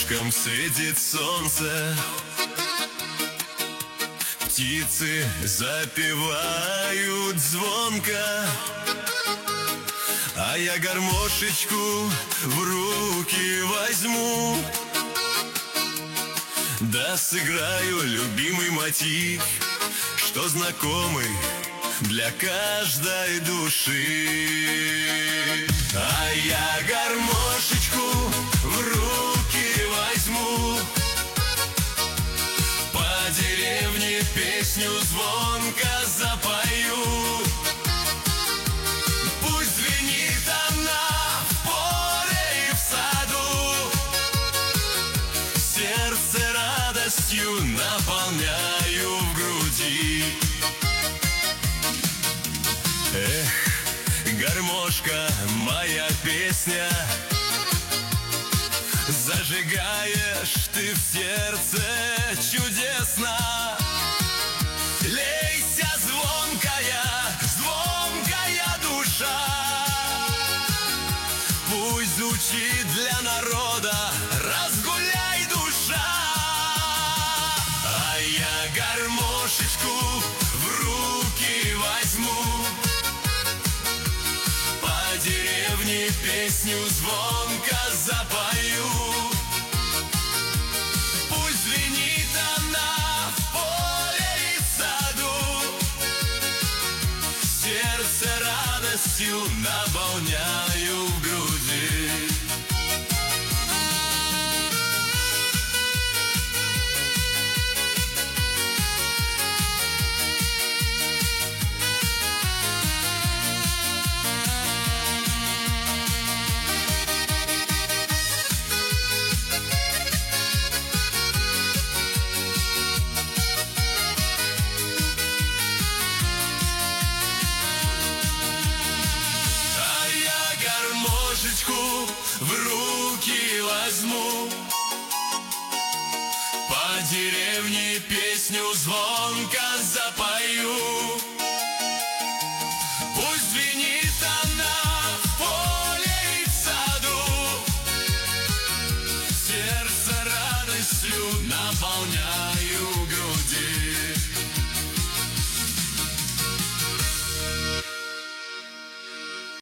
окошком светит солнце, птицы запевают звонко, а я гармошечку в руки возьму, да сыграю любимый мотив, что знакомый для каждой души. А я гармошечку в руки возьму, по деревне песню звонко запою. Пусть звенит она в поле и в саду, сердце радостью наполняю в груди. Эх, гармошка, моя песня, зажигаешь ты в сердце чудесно. Лейся, звонкая, звонкая душа, пусть звучит для народа, разгуляй, душа. А я гармошечку в руки возьму, по деревне песню звонко запою. Пусть звенит она в поле и в саду, сердце радостью наполняю в груди. В руки возьму, по деревне песню звонко запою. Пусть звенит она в поле и в саду, сердце радостью наполняет.